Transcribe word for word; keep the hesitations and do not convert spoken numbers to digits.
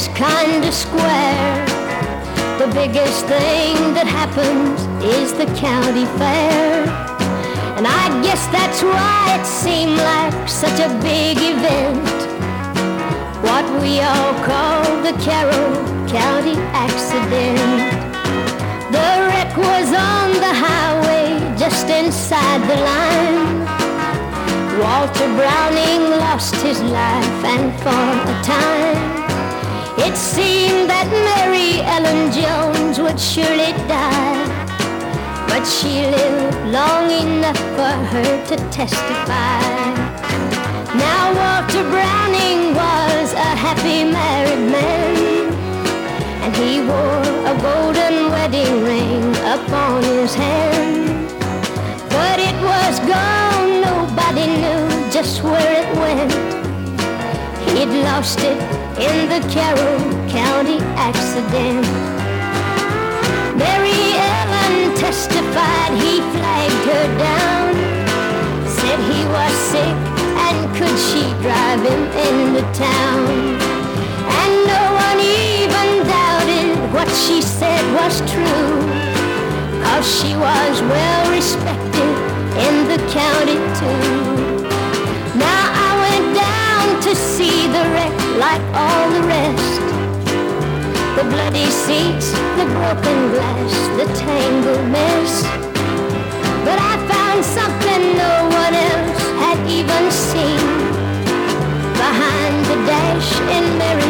just kinda square. The biggest thing that happens is the county fair. And I guess that's why it seemed like such a big event, what we all call the Carroll County accident. The wreck was on the highway just inside the line. Walter Browning lost his life, and for a time it seemed that Mary Ellen Jones would surely die. But she lived long enough for her to testify. Now Walter Browning was a happy married man, and he wore a golden wedding ring upon his hand. But it was gone, nobody knew just where it went. He'd lost it in the Carroll County accident. Mary Ellen testified he flagged her down, said he was sick and could she drive him into town. And no one even doubted what she said was true, 'cause she was well respected in the county too. Now I went down to see the wreck like all the rest, the bloody seats, the broken glass, the tangled mess. But I found something no one else had even seen behind the dash in Mary